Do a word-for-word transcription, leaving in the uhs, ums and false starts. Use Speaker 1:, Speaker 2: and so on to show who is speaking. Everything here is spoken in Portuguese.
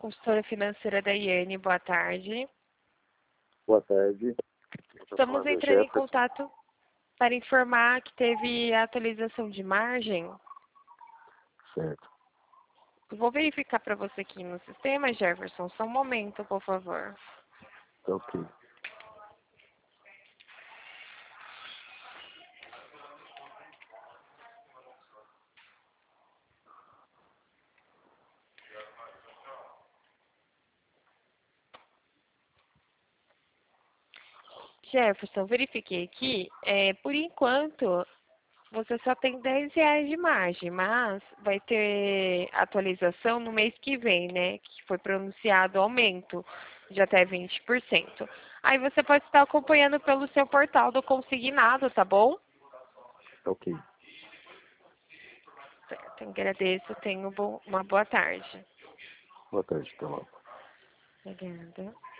Speaker 1: consultora financeira da Iane. Boa tarde.
Speaker 2: Boa tarde.
Speaker 1: Estamos entrando em contato para informar que teve atualização de margem.
Speaker 2: Certo.
Speaker 1: Vou verificar para você aqui no sistema, Jefferson. Só um momento, por favor.
Speaker 2: Tá ok.
Speaker 1: Jefferson, verifiquei aqui. É, por enquanto, você só tem dez reais de margem, mas vai ter atualização no mês que vem, né? Que foi pronunciado aumento de até vinte por cento. Aí você pode estar acompanhando pelo seu portal do consignado, tá bom?
Speaker 2: Tá ok.
Speaker 1: Certo, agradeço. Tenha uma boa tarde.
Speaker 2: Boa tarde, até logo.
Speaker 1: Obrigada.